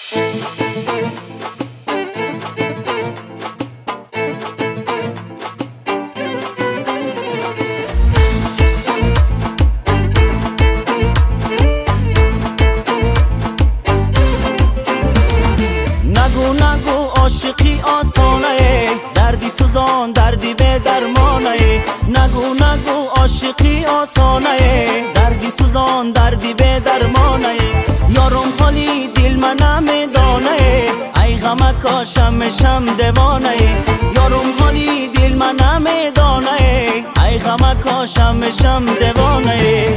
عاشقی آسانه، دردی سوزان دردی به درمانه. نگو نگو عاشقی آسانه، دردی سوزان دردی به درمانه. یارم حالی دل من نمیدانه، ای غم کاشم شم دیوانه. یارم حالی دل من نمیدانه، ای غم کاشم شم دیوانه.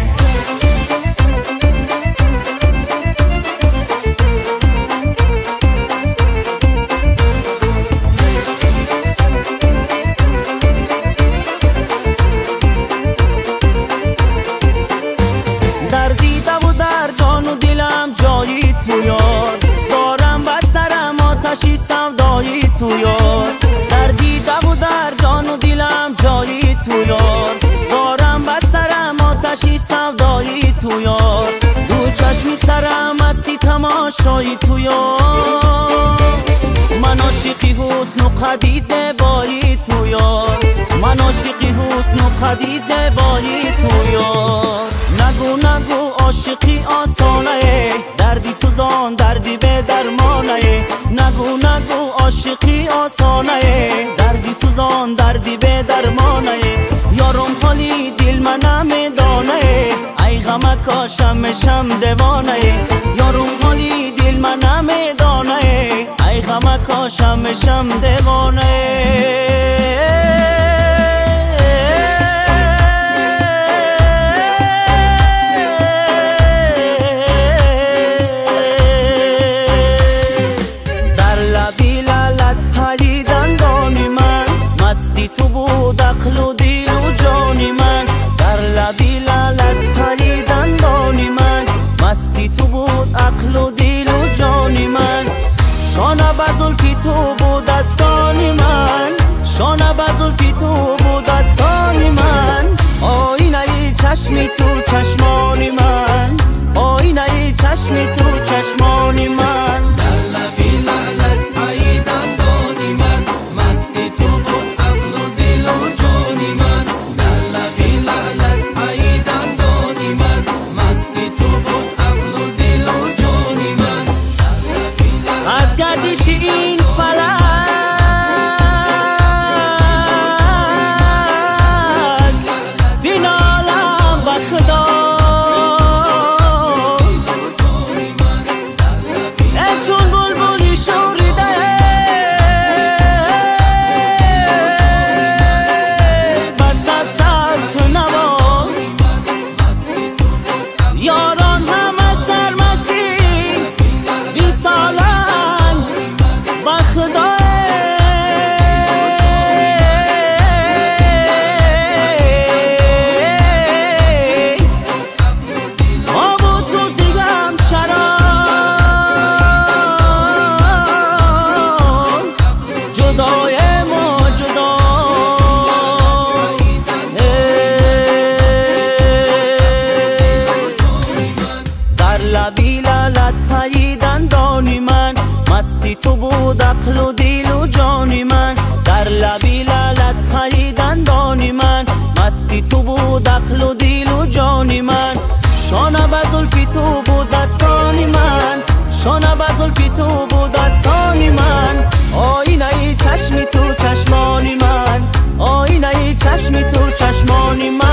تو یار دارم بر سرم آتشی سودایی تو یار. در دیده و در جان و دلم جایی تو یار، دارم بر سرم آتشی سودایی تو یار. دو چشمی سرم مستی تماشایی تو یار. من عاشقی حسن و قدی زیبایی تو یار، من عاشقی حسن و قدی زیبایی تو یار. نگو نگو عاشقی آسانه، دردی سوزان دردی به درمانه. نگو نگو عاشقی آسانه، دردی سوزان دردی به درمانه. یارم حالی دل من نمیدانه، ای غم کاشم شم دیوانه. یارم حالی دل من نمیدانه، ای غم کاشم شم دیوانه. تو بود عقل و دل و جانی من، در لبی لالت پریدن دانی من. مستی تو بود عقل و دل و جانی من، شانه به زلفی تو بود دستانی من، شانه به زلفی تو بود دستانی من. آینه چشمی تو چشمانی من، آینه چشمی تو چشمانی من. در لبی لالت پریدن دانی من، مستی تو بود این فلک بینالم به خدا. چون بلبلی شوریده بسد سبت نوا. یاران هم از سرمستی بی سالن بخدا. آبو تو زیگم چرا جدای ما جدا. در لبی لالت پریدن دانی من، مستی تو بود عقل و دل و جانی من. در لبی لالت پریدن دانی من، مستی تو بود عقل و دل و جانی من. شانه به زلفی تو بود دستانی من، شانه به زلفی تو بود دستانی من. آینه چشمی تو چشمانی من، آینه چشمی تو چشمانی من.